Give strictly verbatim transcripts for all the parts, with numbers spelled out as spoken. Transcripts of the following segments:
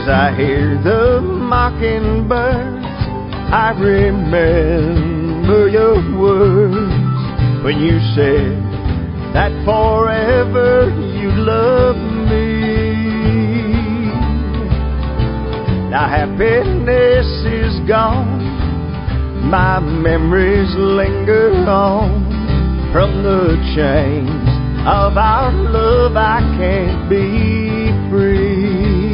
I hear the mockingbirds, I remember your words when you said that forever you love me. Now happiness is gone, my memories linger on. From the chains of our love I can't be free.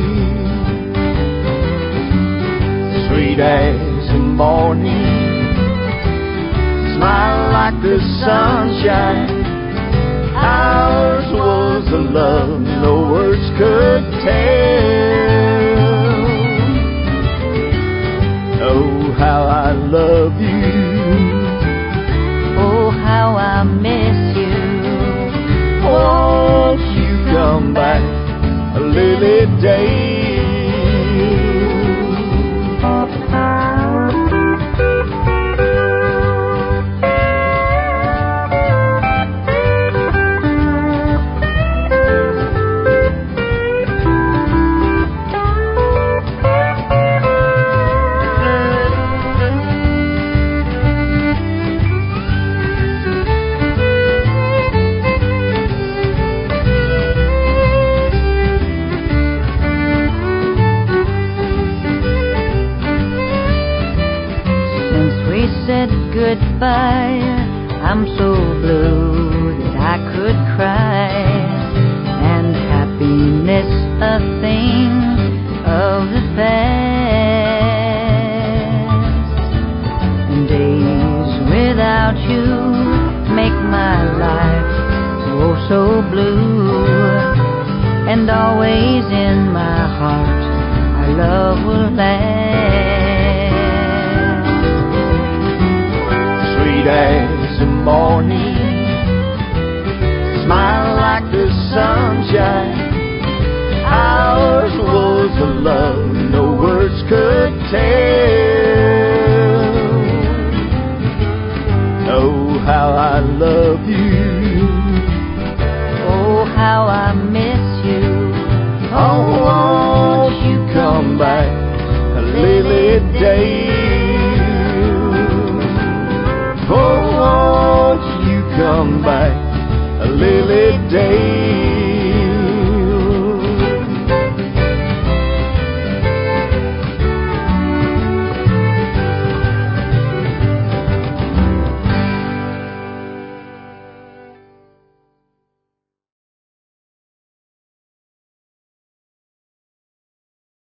Sweet as the morning, smile like the sunshine. Ours was a love no words could tell. Oh, how I love you. Oh, how I miss you. Won't you come back, Lily Dale? Said goodbye, I'm so blue that I could cry, and happiness a thing of the past. And days without you make my life oh so blue, and always in my heart our love will last. Sweet as the morning, smile like the sunshine. Ours was a love no words could tell. Oh, how I love you. Oh, how I miss you. Oh, won't you come back, Lily Dale?